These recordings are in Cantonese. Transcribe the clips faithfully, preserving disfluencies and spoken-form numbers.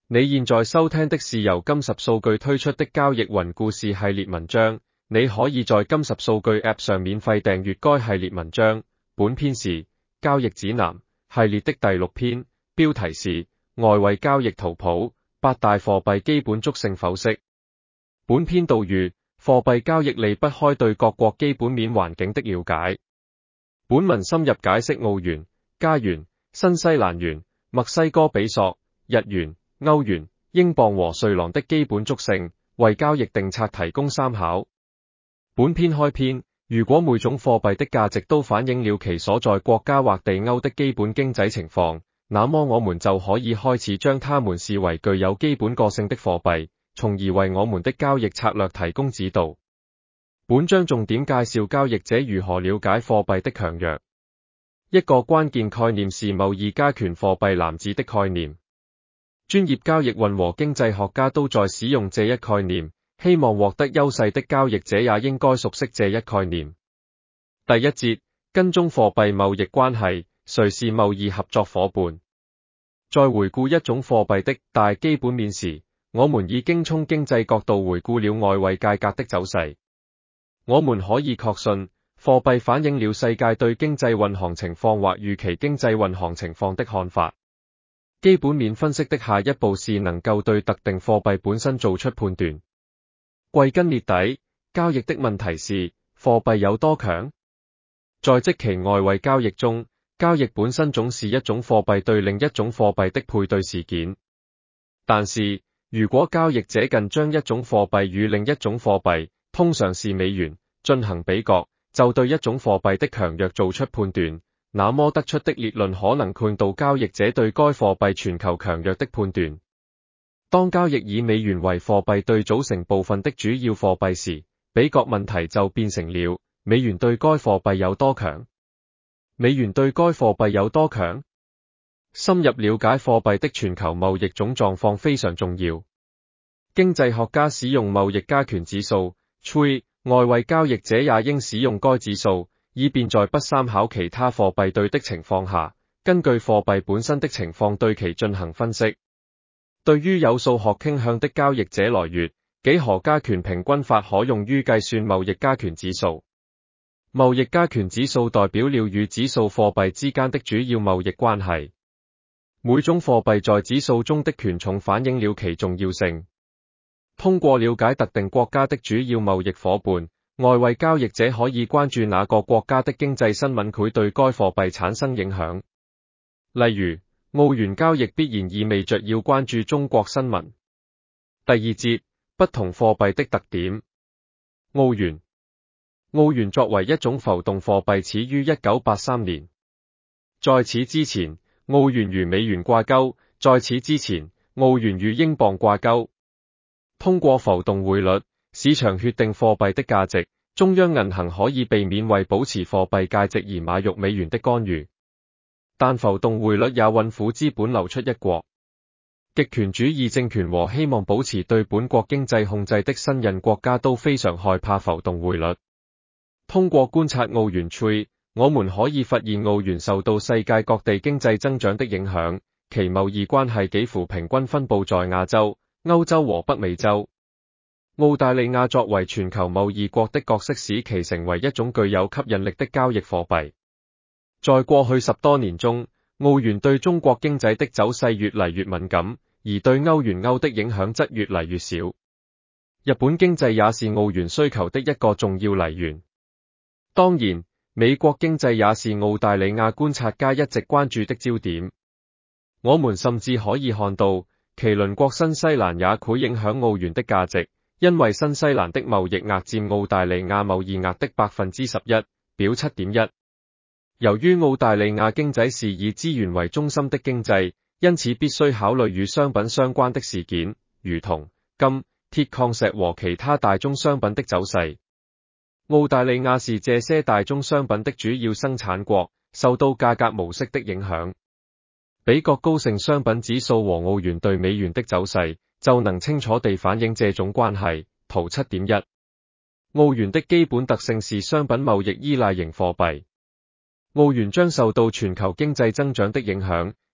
你現在收聽的是由金十數據推出的交易雲故事系列文章，你可以在金十數據 App 上免費訂閱該系列文章。本篇是交易指南系列的第六篇，標題是外圍交易圖譜，八大貨幣基本觸性剖析。本篇導語，貨幣交易離不開對各國基本面環境的了解。本文深入解釋澳元、加元、新西蘭元、墨西哥比索、日元、歐元、英鎊和瑞郎的基本觸性，為交易定策提供參考。本篇開篇，如果每種貨幣的價值都反映了其所在國家或地區的基本經濟情況，那麼我們就可以開始將它們視為具有基本個性的貨幣，從而為我們的交易策略提供指導。本章重點介紹交易者如何了解貨幣的強弱。一個關鍵概念是貿易加權貨幣籃子的概念。專業交易運和經濟學家都在使用這一概念，希望獲得優勢的交易者也應該熟悉這一概念。第一節，跟蹤貨幣貿易關係，誰是貿易合作夥伴？在回顧一種貨幣的大基本面時，我們已經從經濟角度回顧了外圍價格的走勢。我們可以確信，貨幣反映了世界對經濟運行情況或預期經濟運行情況的看法。基本面分析的下一步是能夠對特定貨幣本身做出判斷。歸根結底，交易的問題是貨幣有多強？在即期外圍交易中，交易本身總是一種貨幣對另一種貨幣的配對事件。但是，如果交易者近將一種貨幣與另一種貨幣，通常是美元，進行比較，就對一種貨幣的強弱做出判斷。那麼得出的結論可能判斷交易者對該貨幣全球強弱的判斷。當交易以美元為貨幣對組成部分的主要貨幣時，比較問題就變成了美元對該貨幣有多強？美元對該貨幣有多強？深入了解貨幣的全球貿易總狀況非常重要。經濟學家使用貿易加權指數 （C H U I）， 外圍交易者也應使用該指數，以便在不參考其他貨幣對的情況下，根據貨幣本身的情況對其進行分析。對於有數學傾向的交易者來說，幾何加權平均法可用於計算貿易加權指數。貿易加權指數代表了與指數貨幣之間的主要貿易關係。每種貨幣在指數中的權重反映了其重要性。通過了解特定國家的主要貿易夥伴，外圍交易者可以關注哪個國家的經濟新聞會對該貨幣產生影響。例如，澳元交易必然意味着要關注中國新聞。第二節，不同貨幣的特點。澳元。澳元作為一種浮動貨幣始於一九八三年。在此之前，澳元與美元掛鈎；在此之前，澳元與英鎊掛鈎。通過浮動匯率，市場決定貨幣的價值，中央銀行可以避免為保持貨幣價值而買入美元的干預。但浮動匯率也韻苦資本流出一國。極權主義政權和希望保持對本國經濟控制的新任國家都非常害怕浮動匯率。通過觀察澳元 C H U I， 我們可以發現澳元受到世界各地經濟增長的影響，其貿易關係幾乎平均分布在亞洲、歐洲和北美洲。澳大利亞作為全球貿易國的角色使其成為一種具有吸引力的交易貨幣。在過去十多年中，澳元對中國經濟的走勢越嚟越敏感，而對歐元歐的影響則越嚟越少。日本經濟也是澳元需求的一個重要來源。當然，美國經濟也是澳大利亞觀察家一直關注的焦點。我們甚至可以看到，其鄰國新西蘭也會影響澳元的價值，因為新西蘭的貿易額佔澳大利亞貿易額的百分之十一，表 七點一。由於澳大利亞經濟是以資源為中心的經濟，因此必須考慮與商品相關的事件，如銅、金、鐵礦石和其他大宗商品的走勢。澳大利亞是這些大宗商品的主要生產國，受到價格模式的影響。比較高盛商品指數和澳元對美元的走勢，就能清楚地反映這種關係。圖 七點一。澳元的基本特性是商品貿易依賴型貨幣。澳元將受到全球經濟增長的影響，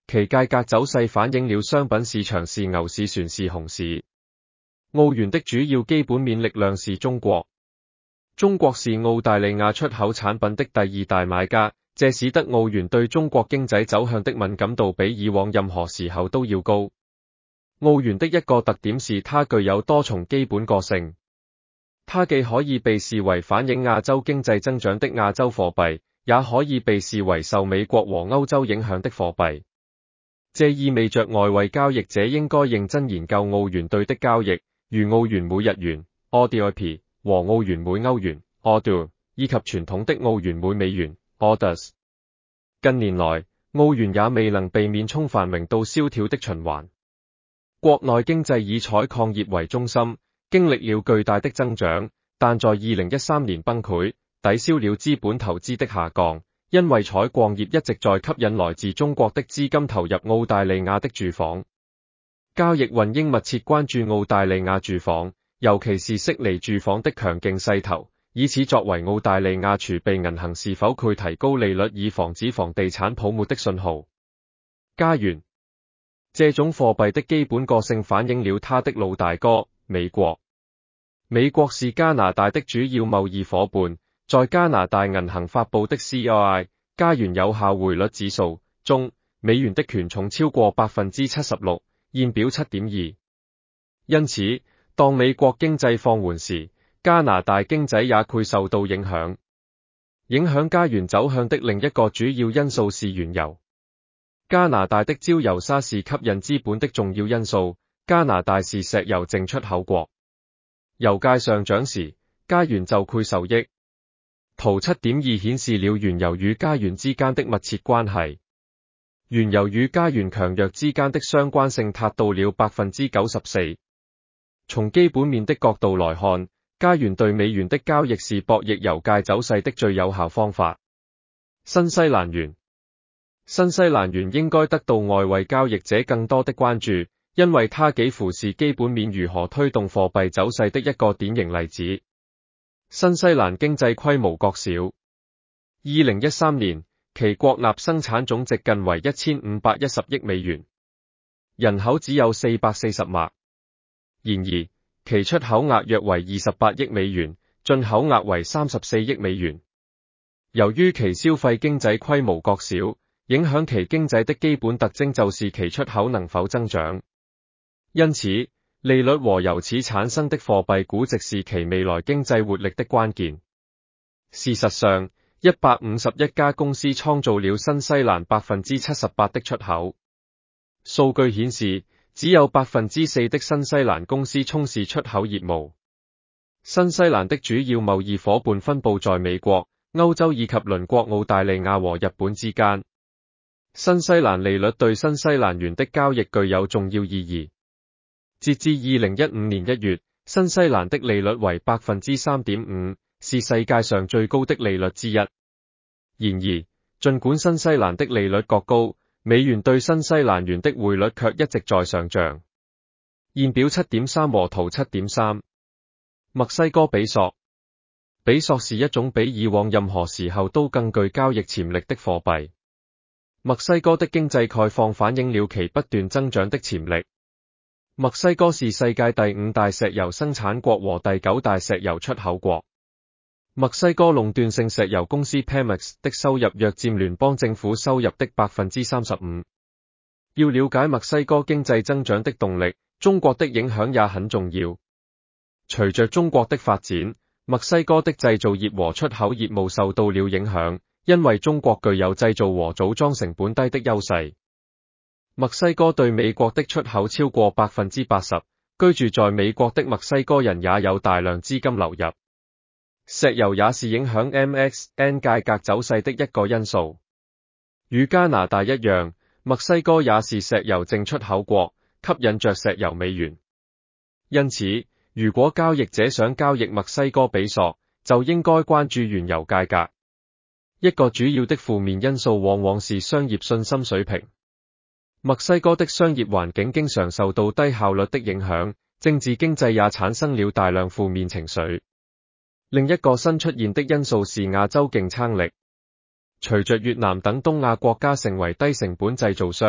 其價格走勢反映了商品市場是牛市船是熊市。澳元的主要基本面力量是中國。中國是澳大利亞出口產品的第二大買家，這使得澳元對中國經濟走向的敏感度比以往任何時候都要高。澳元的一個特點是它具有多重基本個性，它既可以被視為反映亞洲經濟增長的亞洲貨幣，也可以被視為受美國和歐洲影響的貨幣。這意味着外圍交易者應該認真研究澳元對的交易，如澳元每日元 （A U D I P） 和澳元每歐元 （A U D U） 以及傳統的澳元每美元 （A U D U S）。近年來，澳元也未能避免從繁榮到蕭條的循環。國內經濟以採礦業為中心，經歷了巨大的增長，但在二零一三年崩潰，抵消了資本投資的下降，因為採礦業一直在吸引來自中國的資金投入澳大利亞的住房。交易員應密切關注澳大利亞住房，尤其是悉尼住房的強勁勢頭，以此作為澳大利亞儲備銀行是否會提高利率以防止房地產泡沫的信號。加元這種貨幣的基本個性反映了它的老大哥美國。美國是加拿大的主要貿易夥伴，在加拿大銀行發布的 C R I 加元有效匯率指數中，美元的權重超過百分之七十六，現表七點二。因此，當美國經濟放緩時，加拿大經濟也會受到影響。影響加元走向的另一個主要因素是原油。加拿大的焦油砂是吸引資本的重要因素，加拿大是石油淨出口國。油價上漲時，加元就會受益。圖 七點二 顯示了原油與加元之間的密切關係。原油與加元強弱之間的相關性達到了 百分之九十四。從基本面的角度來看，加元對美元的交易是博弈油價走勢的最有效方法。新西蘭元新西蘭元應該得到外圍交易者更多的關注，因為它幾乎是基本面如何推動貨幣走勢的一個典型例子。新西蘭經濟規模較小，二零一三年其國內生產總值近為一千五百一十億美元，人口只有四百四十萬。然而，其出口額約為二十八億美元，進口額為三十四億美元。由於其消費經濟規模較小，影響其經濟的基本特徵就是其出口能否增長。因此，利率和由此產生的貨幣估值是其未來經濟活力的關鍵。事實上，一百五十一家公司創造了新西蘭百分之七十八的出口。數據顯示，只有百分之四的新西蘭公司從事出口業務。新西蘭的主要貿易夥伴分布在美國、歐洲以及鄰國澳大利亞和日本之間。新西蘭利率對新西蘭元的交易具有重要意義。截至二零一五年一月，新西蘭的利率為 百分之三點五，是世界上最高的利率之一。然而，儘管新西蘭的利率較高，美元對新西蘭元的匯率卻一直在上漲。現表 七點三 和圖 七點三。墨西哥比索比索是一種比以往任何時候都更具交易潛力的貨幣。墨西哥的經濟概況反映了其不斷增長的潛力。墨西哥是世界第五大石油生產國和第九大石油出口國。墨西哥壟斷性石油公司 Pemex 的收入約佔聯邦政府收入的 百分之三十五。要了解墨西哥經濟增長的動力，中國的影響也很重要。隨着中國的發展，墨西哥的製造業和出口業務受到了影響。因為中國具有製造和組裝成本低的優勢，墨西哥對美國的出口超過 百分之八十，居住在美國的墨西哥人也有大量資金流入。石油也是影響 M X N 價格走勢的一個因素。與加拿大一樣，墨西哥也是石油淨出口國，吸引着石油美元。因此，如果交易者想交易墨西哥比索，就應該關注原油價格。一個主要的負面因素往往是商業信心水平。墨西哥的商業環境經常受到低效率的影響，政治經濟也產生了大量負面情緒。另一個新出現的因素是亞洲競爭力。隨着越南等東亞國家成為低成本製造商，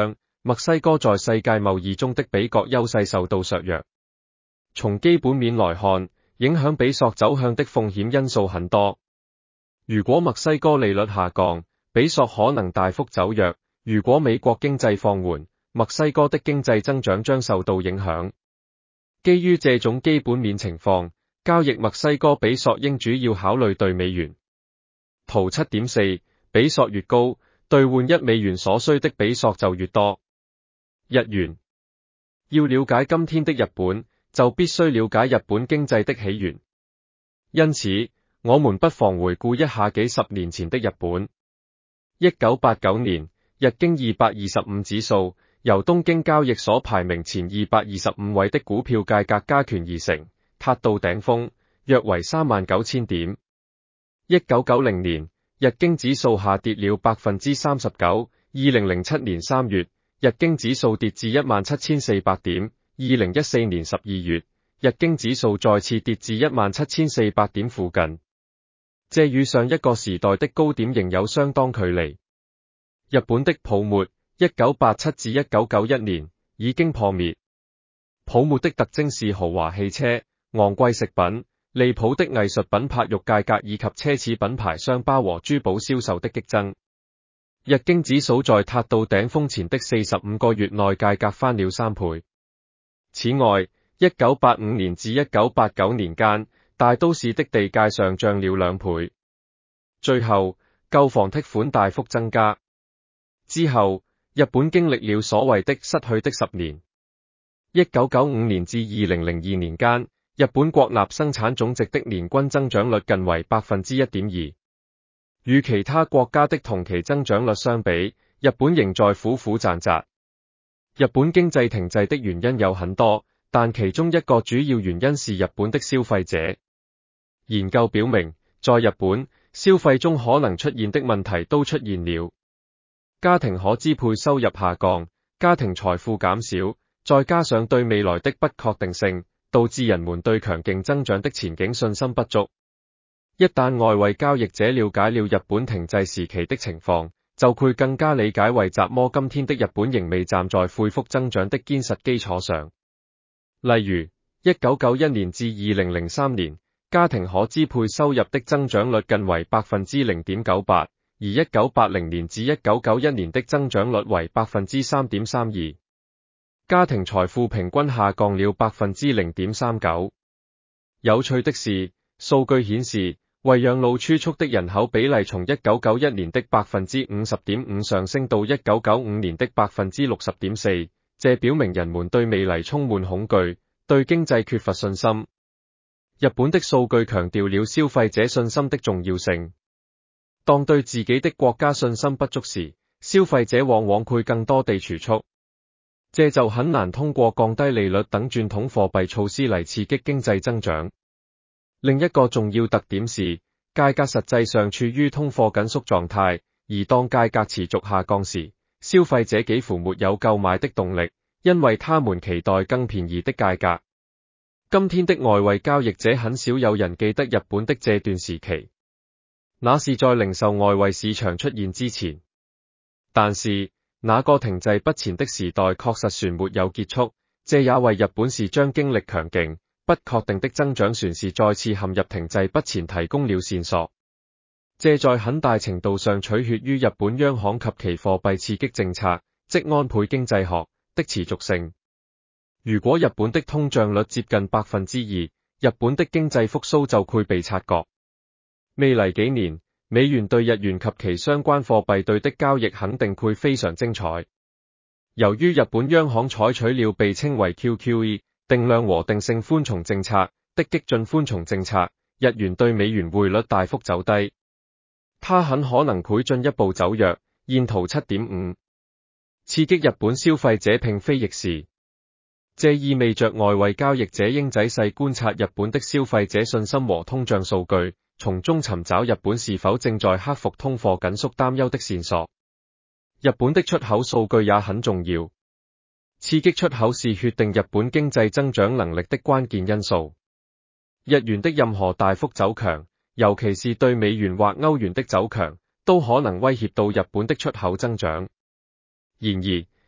墨西哥在世界貿易中的比較優勢受到削弱。從基本面來看，影響比索走向的風險因素很多。如果墨西哥利率下降，比索可能大幅走弱；如果美國經濟放緩，墨西哥的經濟增長將受到影響。基於這種基本面情況，交易墨西哥比索應主要考慮兌美元。圖 七點四 比索越高，兌換一美元所需的比索就越多。日元。要了解今天的日本，就必須了解日本經濟的起源。因此，我們不妨回顧一下幾十年前的日本。一九八九年，日經二百二十五指數由東京交易所排名前二百二十五位的股票價格加權而成，達到頂峰，約為三萬九千點。一九九零年，日經指數下跌了百分之三十九。二零零七年三月，日經指數跌至一萬七千四百點。二零一四年十二月，日經指數再次跌至一萬七千四百點附近，這與上一個時代的高點仍有相當距離。日本的泡沫，一九八七至一九九一年已經破滅。泡沫的特徵是豪華汽車、昂貴食品、離譜的藝術品拍肉價格以及奢侈品牌商包和珠寶銷售的激增。日經指數在達到頂峰前的四十五個月內價格翻了三倍。此外，一九八五年至一九八九年間，大都市的地價上漲了兩倍。最後，購房貸款大幅增加。之後，日本經歷了所謂的失去的十年。一九九五年至二零零二年間，日本國內生產總值的年均增長率近為百分之一點二。與其他國家的同期增長率相比，日本仍在苦苦掙扎。日本經濟停滯的原因有很多，但其中一個主要原因是日本的消費者。研究表明，在日本，消費中可能出現的問題都出現了。家庭可支配收入下降，家庭財富減少，再加上對未來的不確定性，導致人們對強勁增長的前景信心不足。一旦外圍交易者了解了日本停滯時期的情況，就會更加理解為什麼今天的日本仍未站在恢復增長的堅實基礎上。例如，一九九一年至二零零三年，家庭可支配收入的增長率近為百分之零點九八，而一九八零年至一九九一年的增長率為百分之三點三二。家庭財富平均下降了百分之零點三九。有趣的是，數據顯示，為養老儲蓄的人口比例從一九九一年的百分之五十點五上升到一九九五年的百分之六十點四，這表明人們對未來充滿恐懼，對經濟缺乏信心。日本的數據強調了消費者信心的重要性。當對自己的國家信心不足時，消費者往往會更多地儲蓄，這就很難通過降低利率等傳統貨幣措施嚟刺激經濟增長。另一個重要特點是，價格實際上處於通貨緊縮狀態，而當價格持續下降時，消費者幾乎沒有購買的動力，因為他們期待更便宜的價格。今天的外圍交易者很少有人記得日本的這段時期，那是在零售外圍市場出現之前。但是，那個停滯不前的時代確實算沒有結束，這也為日本是將經歷強勁不確定的增長船是再次陷入停滯不前提供了線索。這在很大程度上取決於日本央行及其貨幣刺激政策，即安倍經濟學的持續性。如果日本的通脹率接近百分之二，日本的經濟復甦就會被察覺。未來幾年，美元對日元及其相關貨幣對的交易肯定會非常精彩。由於日本央行採取了被稱為 Q Q E 定量和定性寬鬆政策的激進寬鬆政策，日元對美元匯率大幅走低，它很可能會進一步走弱。現圖 七點五 刺激日本消費者並非易事，這意味着外圍交易者應仔細觀察日本的消費者信心和通脹數據，從中尋找日本是否正在克服通貨緊縮擔憂的線索。日本的出口數據也很重要。刺激出口是決定日本經濟增長能力的關鍵因素。日元的任何大幅走強，尤其是對美元或歐元的走強，都可能威脅到日本的出口增長。然而，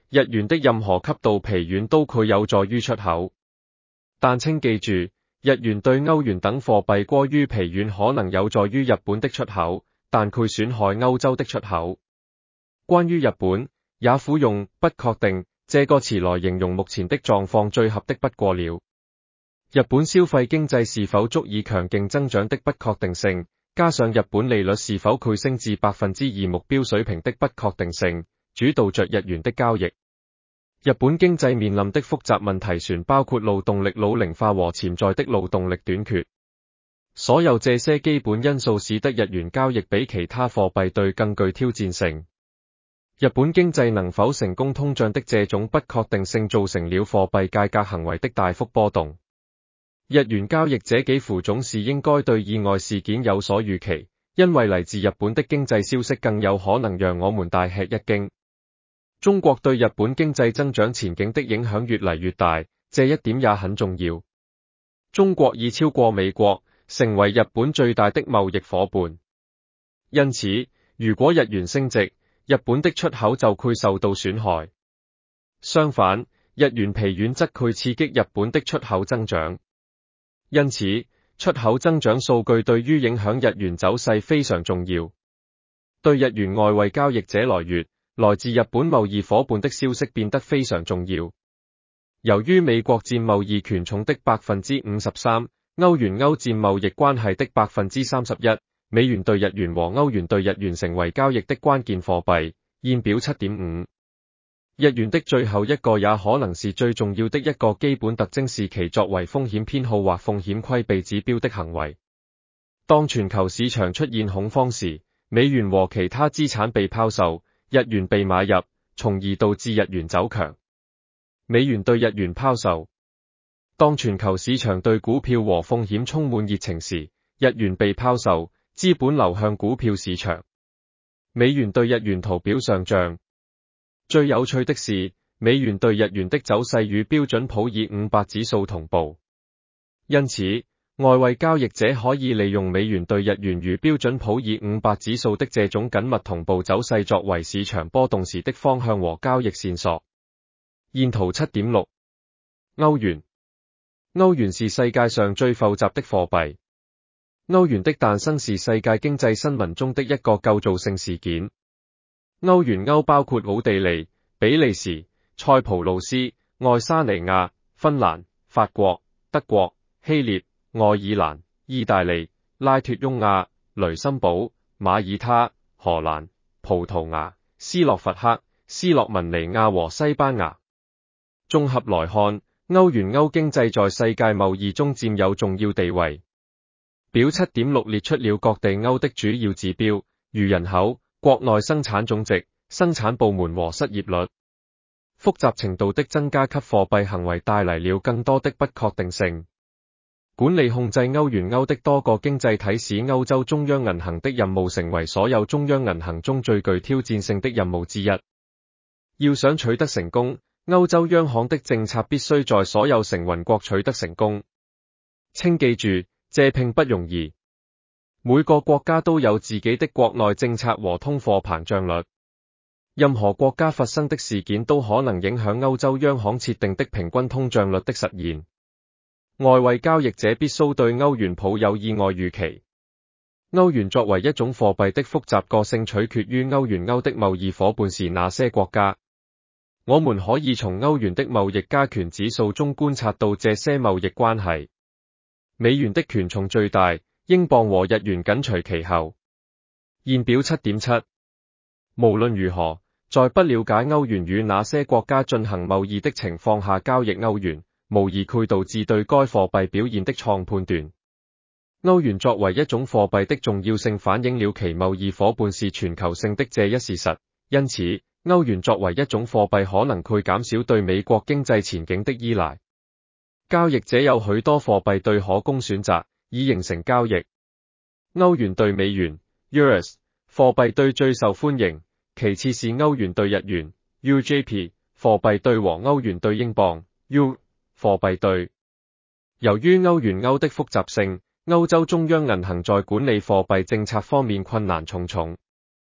日元的任何級度疲軟都具有助於出口。但請記住，日元對歐元等貨幣過於疲軟可能有助於日本的出口，但具損害歐洲的出口。關於日本，也苦用不確定這個詞來形容目前的狀況最合的不過了。日本消費經濟是否足以強勁增長的不確定性，加上日本利率是否巨升至百分之二目標水平的不確定性，主導着日元的交易。日本經濟面臨的複雜問題船包括勞動力老齡化和潛在的勞動力短缺。所有這些基本因素使得日元交易比其他貨幣對更具挑戰性。日本經濟能否成功通脹的這種不確定性造成了貨幣價格行為的大幅波動。日元交易者幾乎總是應該對意外事件有所預期，因為嚟自日本的經濟消息更有可能讓我們大吃一驚。中國對日本經濟增長前景的影響越嚟越大，這一點也很重要。中國已超過美國，成為日本最大的貿易夥伴。因此，如果日元升值，日本的出口就會受到損害。相反，日元疲軟則會刺激日本的出口增長。因此，出口增長數據對於影響日元走勢非常重要。對日元外匯交易者來說，來自日本貿易夥伴的消息變得非常重要。由於美國佔貿易權重的百分之五十三，歐元歐佔貿易關係的百分之三十一，美元兌日元和歐元兌日元成為交易的關鍵貨幣。現表 七點五。日元的最後一個也可能是最重要的一個基本特徵是其作為風險偏好或風險規避指標的行為。當全球市場出現恐慌時，美元和其他資產被拋售，日元被買入，從而導致日元走強。美元對日元拋售。當全球市場對股票和風險充滿熱情時，日元被拋售，資本流向股票市場。美元對日元圖表上漲。最有趣的是，美元對日元的走勢與標準普爾五百指數同步。因此，外匯交易者可以利用美元對日元與標準普爾五百指數的這種緊密同步走勢作為市場波動時的方向和交易線索。現圖 七點六。歐元。歐元是世界上最複雜的貨幣。歐元的誕生是世界經濟新聞中的一個構造性事件。歐元歐包括奧地利、比利時、塞浦路斯、愛沙尼亞、芬蘭、法國、德國、希臘、愛爾蘭、意大利、拉脫雍亞、雷森堡、馬耳他、荷蘭、葡萄牙、斯洛伐克、斯洛文尼亞和西班牙。綜合來看，歐元歐經濟在世界貿易中佔有重要地位。表 七點六 列出了各地歐的主要指標，如人口、國內生產總值、生產部門和失業率。複雜程度的增加給貨幣行為帶來了更多的不確定性。管理控制歐元歐的多個經濟體使歐洲中央銀行的任務成為所有中央銀行中最具挑戰性的任務之一。要想取得成功，歐洲央行的政策必須在所有成員國取得成功。請記住，這並不容易。每個國家都有自己的國內政策和通貨膨脹率。任何國家發生的事件都可能影響歐洲央行設定的平均通脹率的實現。外匯交易者必須對歐元抱有意外預期。歐元作為一種貨幣的複雜個性取決於歐元歐的貿易夥伴是哪些國家。我們可以從歐元的貿易加權指數中觀察到這些貿易關係。美元的權重最大，英鎊和日元緊隨其後。現表 七點七。無論如何，在不了解歐元與哪些國家進行貿易的情況下交易歐元，無疑會導致對該貨幣表現的錯誤判斷。歐元作為一種貨幣的重要性反映了其貿易夥伴是全球性的這一事實，因此，歐元作為一種貨幣可能會減少對美國經濟前景的依賴。交易者有許多貨幣對可供選擇，以形成交易。歐元對美元 Euros 貨幣對最受歡迎，其次是歐元對日元 U J P 貨幣對和歐元對英鎊 U 貨幣對。由於歐元歐的複雜性，歐洲中央銀行在管理貨幣政策方面困難重重。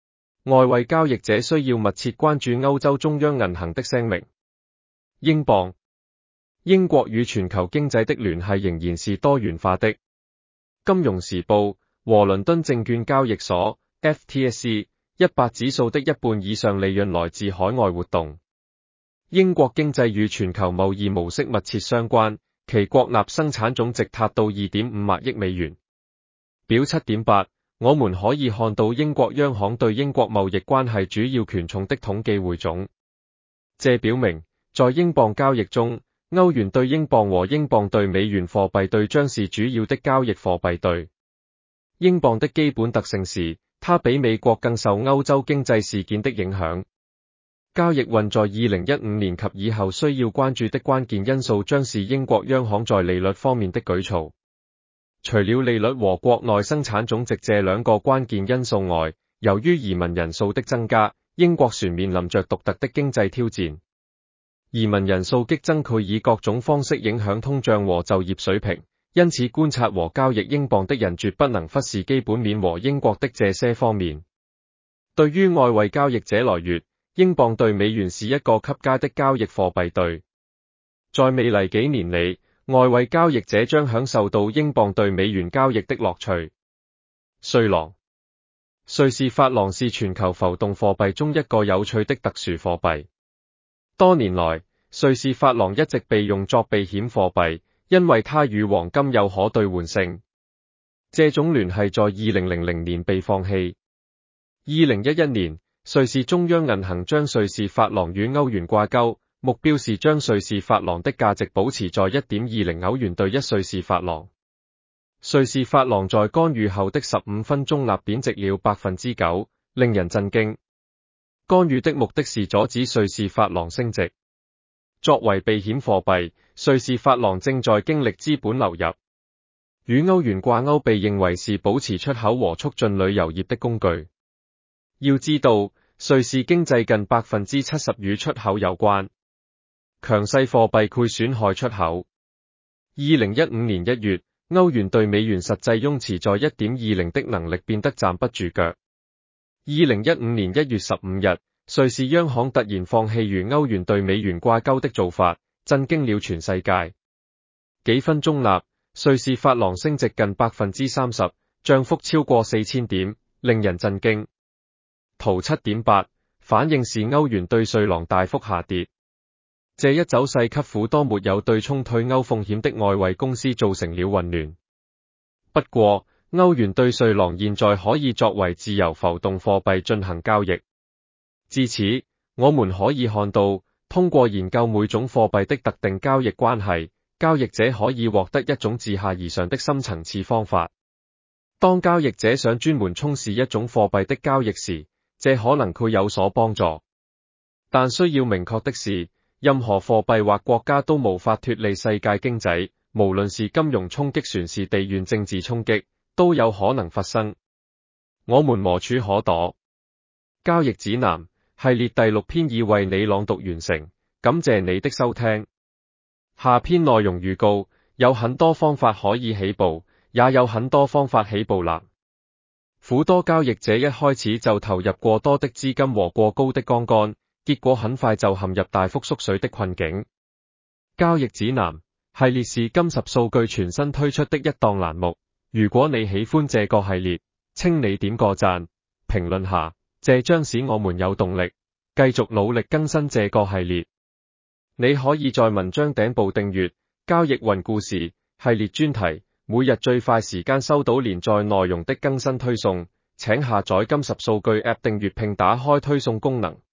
外圍交易者需要密切關注歐洲中央銀行的聲明。英鎊，英國與全球經濟的聯繫仍然是多元化的。金融時報和倫敦證券交易所 F T S E 一百指數的一半以上利潤來自海外活動。英國經濟與全球貿易模式密切相關，其國內生產總值達到 二點五萬億美元。表 七點八，我們可以看到英國央行對英國貿易關係主要權重的統計匯總。這表明，在英鎊交易中，歐元對英鎊和英鎊對美元貨幣對將是主要的交易貨幣對。英鎊的基本特性是，它比美國更受歐洲經濟事件的影響。交易運在二零一五年及以後需要關注的關鍵因素將是英國央行在利率方面的舉措。除了利率和國內生產總值這兩個關鍵因素外，由於移民人數的增加，英國船面臨着獨特的經濟挑戰。移民人數激增，佢以各種方式影響通脹和就業水平，因此觀察和交易英鎊的人絕不能忽視基本面和英國的這些方面。對於外圍交易者來說，英鎊對美元是一個極佳的交易貨幣對。在未來幾年裡，外圍交易者將享受到英鎊對美元交易的樂趣。瑞郎，瑞士法郎是全球浮動貨幣中一個有趣的特殊貨幣。多年來，瑞士法郎一直被用作避險貨幣，因為它與黃金有可兌換性。這種聯繫在二零零零年被放棄。二零一一年，瑞士中央銀行將瑞士法郎與歐元掛鈎，目標是將瑞士法郎的價值保持在 一點二零歐元兌一瑞士法郎。瑞士法郎在干預後的十五分鐘內貶值了 百分之九，令人震驚。干預的目的是阻止瑞士法郎升值。作為避險貨幣，瑞士法郎正在經歷資本流入。與歐元掛鈎被認為是保持出口和促進旅遊業的工具。要知道，瑞士經濟近 百分之七十 與出口有關。強勢貨幣會損害出口。二零一五年一月，歐元對美元實際擁持在 一點二零的能力變得站不住腳。二零一五年一月十五日，瑞士央行突然放棄與歐元對美元掛鈎的做法，震驚了全世界。幾分鐘內，瑞士法郎升值近 百分之三十，漲幅超過四千點，令人震驚。圖 七點八 反映是歐元對瑞郎大幅下跌。這一走勢給許多沒有對沖退歐風險的外圍公司造成了混亂。不過，歐元對瑞郎現在可以作為自由浮動貨幣進行交易。至此，我們可以看到，通過研究每種貨幣的特定交易關係，交易者可以獲得一種自下而上的深層次方法。當交易者想專門沖視一種貨幣的交易時，這可能會有所幫助。但需要明確的是，任何貨幣或國家都無法脫離世界經濟，無論是金融衝擊船是地緣政治衝擊，都有可能發生。我們無處可躲。交易指南系列第六篇已為你朗讀完成，感謝你的收聽。下篇內容預告，有很多方法可以起步，也有很多方法起步難。許多交易者一開始就投入過多的資金和過高的槓桿，結果很快就陷入大幅縮水的困境。交易指南系列是金十數據全新推出的一檔欄目，如果你喜歡這個系列，請你點個讚，評論下，這將使我們有動力，繼續努力更新這個系列。你可以在文章頂部訂閱交易雲故事系列專題，每日最快時間收到連載內容的更新推送。請下載金十數據 App 訂閱並打開推送功能。